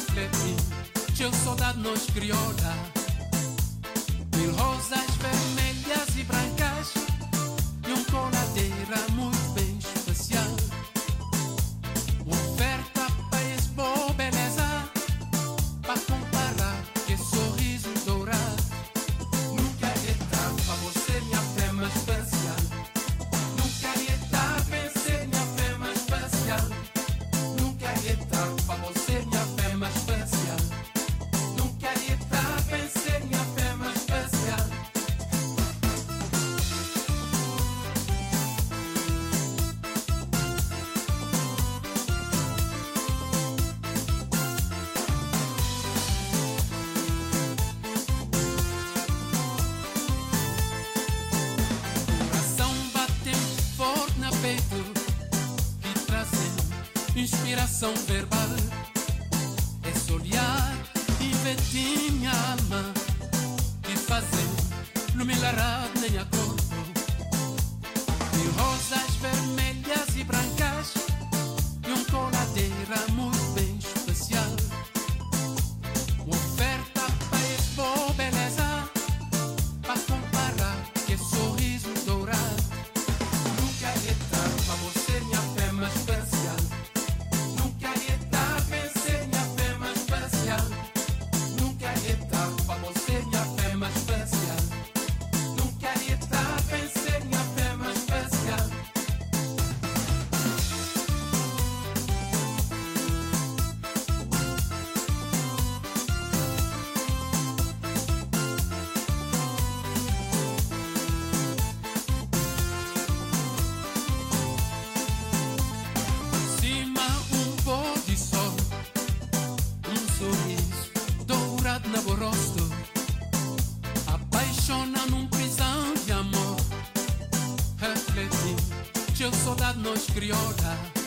refletir que o soldado nos crioula. Mil rosas vermelhas e brancas e coladeira muito bem especial. Oferta para expor beleza, para comparar que sorriso dourado. Nunca é tarde para você, minha fêmea especial. Nunca é tarde para vencer, minha fêmea especial. Nunca é tarde para você, minha fêmea especial. Nunca é tarde para vencer, minha fêmea especial. Inspiração verbal, esse olhar invade minha alma e fazer luminar minha corpo. Mil rosas vermelhas e brancas e coladeira muito bem especial. Oferta para expor beleza, para comparar que sorriso dourado. Nunca é tarde para você, minha fêmea especial. Na bo rosto apaixona num prisão de amor. Refletir que o soldado nos crioula.